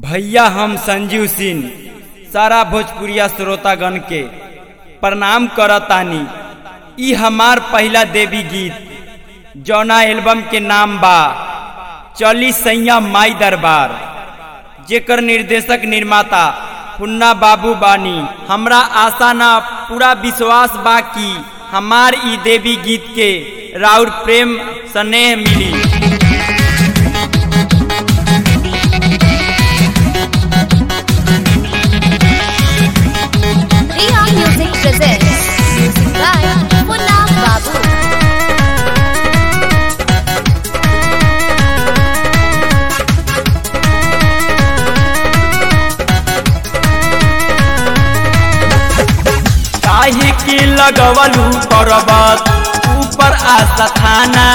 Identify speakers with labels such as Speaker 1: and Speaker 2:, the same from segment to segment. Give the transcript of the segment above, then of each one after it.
Speaker 1: भैया हम संजीव सिंह सारा भोजपुरिया श्रोतागण के प्रणाम करतानी। ई हमार पहला देवी गीत जौना एल्बम के नाम बा चली सैया माई दरबार, जेकर निर्देशक निर्माता पुन्ना बाबू बानी। हमरा आशा ना पूरा विश्वास बा कि हमार ई देवी गीत के राउर प्रेम स्नेह मिली।
Speaker 2: Music presents music by Punna Babu.
Speaker 1: काहे के लगवलू पर्वत ऊपर आशा थाना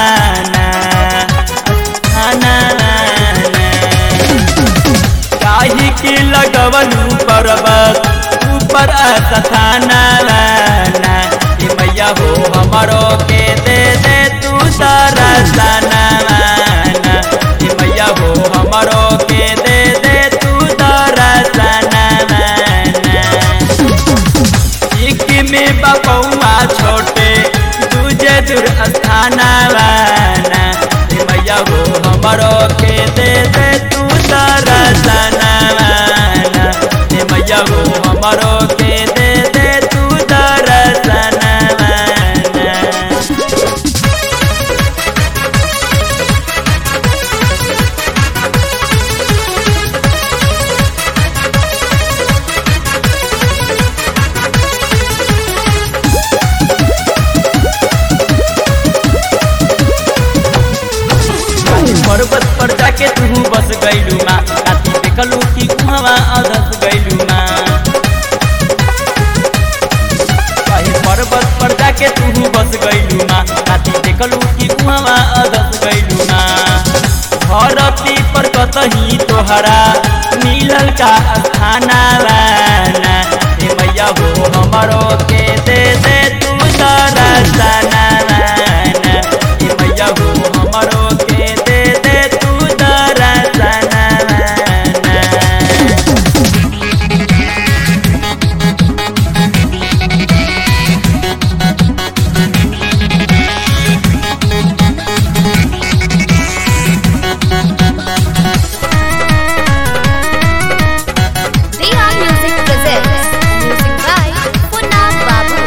Speaker 1: काहे के लगवलू पर्वत ऊपर आशा थाना ए मैया हो हमरो के दे दे तू सारा सना ए मैया हो हमरो के दे दे तू सारा सना एक में बपौआ छोटे दूजे दूर स्थाना ए मैया हो हमरो के दे दे तू सारा सना ए मैया हो हमरो के दे दे तू सारा सना। पर्वत पर जाके तू बस गईलू माँ, काती देखलू कि कुहवा अधस गईलू माँ। पर्वत पर जाके तू बस गईलू माँ, काती देखलू कि कुहवा अधस गईलू माँ। धरती पर कतही तोहरा मिलल का स्थाना ए मैया हो हमरो के दे दे तू सारा सना ए मैया हो हमरो के दे दे तू सारा सना।
Speaker 2: Riha Music presents music by Punna Babu.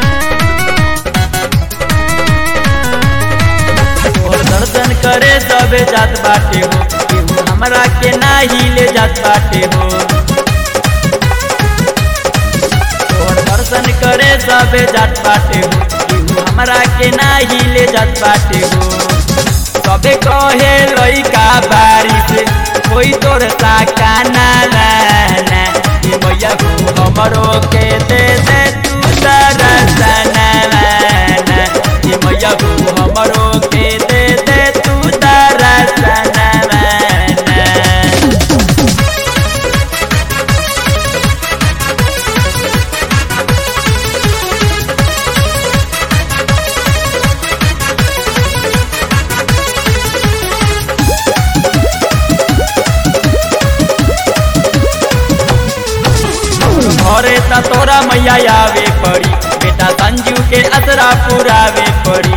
Speaker 1: और दर्शन करे सबे जात बाटे हो, केहू हमरा के नाही ले जात बाटे हो। और दर्शन करे सबे जात बाटे हो, केहू हमरा के नाही ले जात बाटे हो। सबे कहे लइका बारिश कोई तोर साकाना ए मैया हो हमरो के दे दे तू सारा सना ए मैया हो हमरो के दे दे तू सारा सना। घरे त तोरा मैया आवे पड़ी, बेटा संजू के असरा पुरावे पड़ी।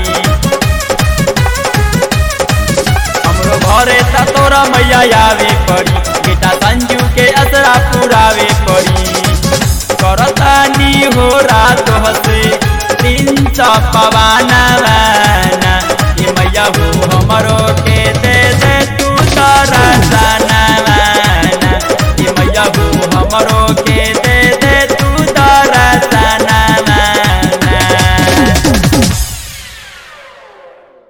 Speaker 1: हमरो घरे त तोरा मैया आवे पड़ी, बेटा संजू के असरा पुरावे पड़ी। करतानी हो रात हसे दिन चपवाना